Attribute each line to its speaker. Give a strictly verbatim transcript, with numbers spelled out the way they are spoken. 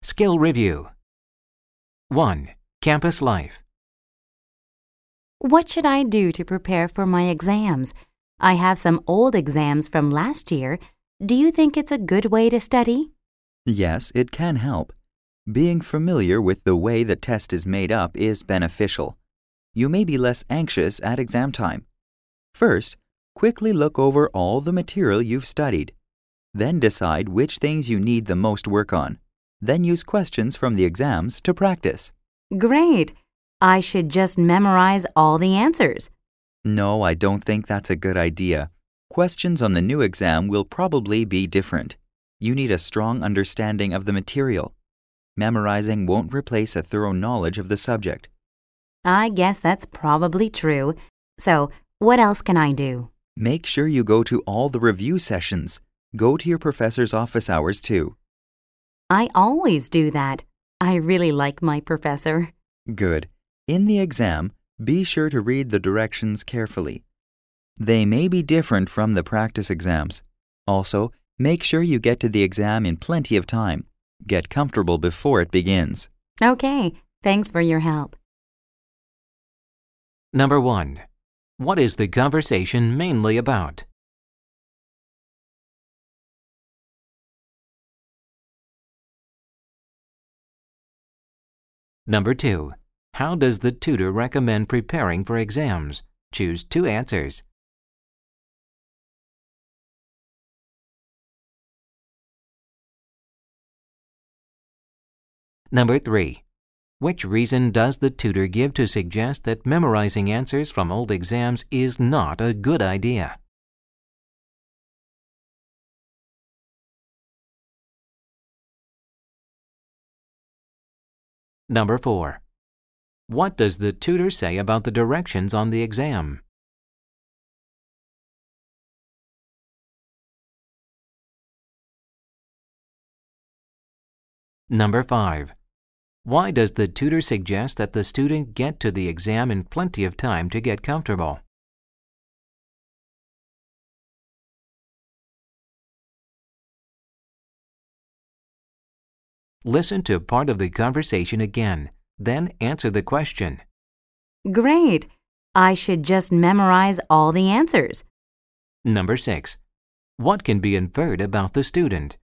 Speaker 1: Skill Review. one. Campus Life.
Speaker 2: What should I do to prepare for my exams? I have some old exams from last year. Do you think it's a good way to study?
Speaker 3: Yes, it can help. Being familiar with the way the test is made up is beneficial. You may be less anxious at exam time. First, quickly look over all the material you've studied. Then decide which things you need the most work on. Then use questions from the exams to practice.
Speaker 2: Great! I should just memorize all the answers.
Speaker 3: No, I don't think that's a good idea. Questions on the new exam will probably be different. You need a strong understanding of the material. Memorizing won't replace a thorough knowledge of the subject.
Speaker 2: I guess that's probably true. So, what else can I do?
Speaker 3: Make sure you go to all the review sessions. Go to your professor's office hours too.
Speaker 2: I always do that. I really like my professor.
Speaker 3: Good. In the exam, be sure to read the directions carefully. They may be different from the practice exams. Also, make sure you get to the exam in plenty of time. Get comfortable before it begins.
Speaker 2: Okay, thanks for your help.
Speaker 1: Number one. What is the conversation mainly about? Number two. How does the tutor recommend preparing for exams? Choose two answers. Number three. Which reason does the tutor give to suggest that memorizing answers from old exams is not a good idea? Number four. What does the tutor say about the directions on the exam? Number five. Why does the tutor suggest that the student get to the exam in plenty of time to get comfortable? Listen to part of the conversation again, then answer the question.
Speaker 2: Great! I should just memorize all the answers.
Speaker 1: Number six. What can be inferred about the student?